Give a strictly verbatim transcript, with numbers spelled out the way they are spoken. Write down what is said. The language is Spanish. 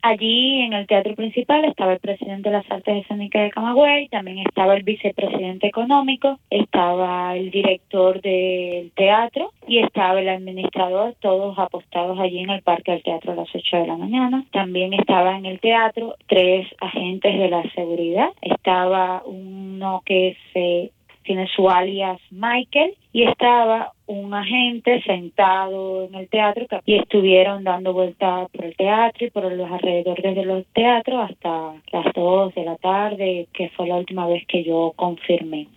Allí en el teatro principal estaba el presidente de las artes escénicas de Camagüey, también estaba el vicepresidente económico, estaba el director del teatro y estaba el administrador, todos apostados allí en el parque del teatro a las ocho de la mañana. También estaba en el teatro tres agentes de la seguridad, estaba uno que se tiene su alias Michael, y estaba un agente sentado en el teatro y estuvieron dando vueltas por el teatro y por los alrededores de los teatros hasta las dos de la tarde, que fue la última vez que yo confirmé.